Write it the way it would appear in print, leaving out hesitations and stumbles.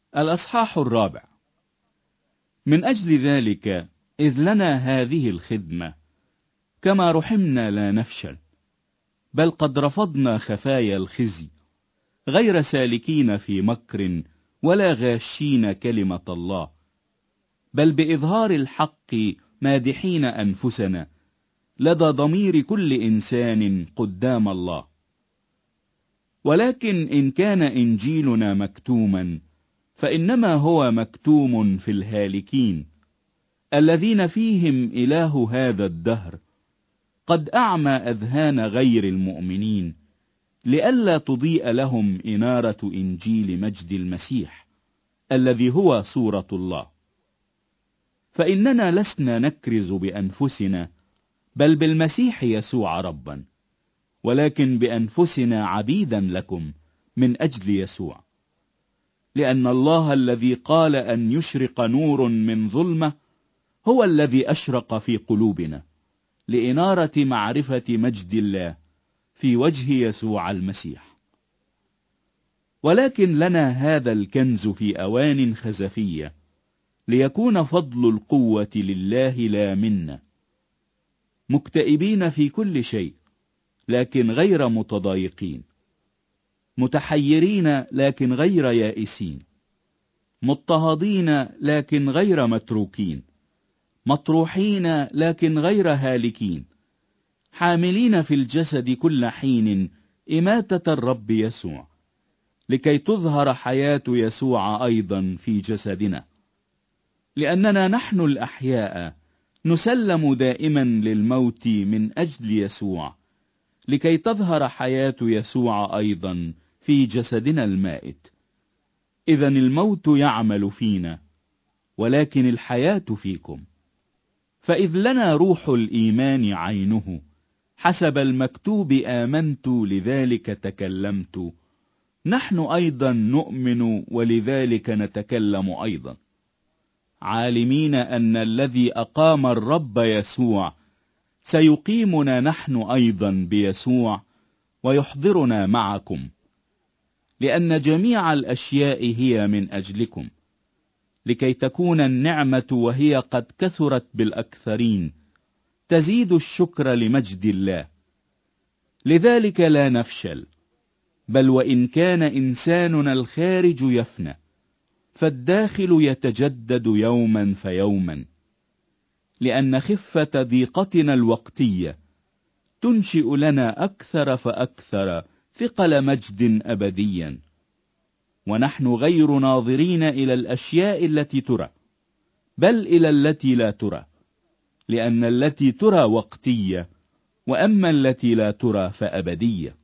الأصحاح 4. من أجل ذلك إذ لنا هذه الخدمة كما رحمنا لا نفشل، بل قد رفضنا خفايا الخزي، غير سالكين في مكر ولا غاشين كلمة الله، بل بإظهار الحق مادحين أنفسنا لدى ضمير كل إنسان قدام الله. ولكن إن كان إنجيلنا مكتوما فإنما هو مكتوم في الهالكين الذين فيهم إله هذا الدهر قد أعمى أذهان غير المؤمنين، لئلا تضيء لهم إنارة إنجيل مجد المسيح الذي هو صورة الله. فإننا لسنا نكرز بأنفسنا، بل بالمسيح يسوع ربا، ولكن بأنفسنا عبيدا لكم من أجل يسوع، لأن الله الذي قال أن يشرق نور من ظلمة هو الذي أشرق في قلوبنا لإنارة معرفة مجد الله في وجه يسوع المسيح. ولكن لنا هذا الكنز في أوان خزفية، ليكون فضل القوة لله لا منا، مكتئبين في كل شيء لكن غير متضايقين، متحيرين لكن غير يائسين، مضطهدين لكن غير متروكين، مطروحين لكن غير هالكين، حاملين في الجسد كل حين إماتة الرب يسوع، لكي تظهر حياة يسوع أيضا في جسدنا. لأننا نحن الأحياء نسلم دائما للموت من أجل يسوع، لكي تظهر حياة يسوع أيضا في جسدنا المائت. إذن الموت يعمل فينا ولكن الحياة فيكم. فإذ لنا روح الإيمان عينه حسب المكتوب آمنت لذلك تكلمت، نحن أيضا نؤمن ولذلك نتكلم أيضا، عالمين أن الذي أقام الرب يسوع سيقيمنا نحن أيضا بيسوع ويحضرنا معكم، لأن جميع الأشياء هي من أجلكم، لكي تكون النعمة وهي قد كثرت بالأكثرين تزيد الشكر لمجد الله. لذلك لا نفشل، بل وإن كان إنساننا الخارج يفنى فالداخل يتجدد يوما فيوما، لأن خفة ضيقتنا الوقتية تنشئ لنا أكثر فأكثر ثقل مجد أبديا، ونحن غير ناظرين إلى الأشياء التي ترى بل إلى التي لا ترى، لأن التي ترى وقتية وأما التي لا ترى فأبدية.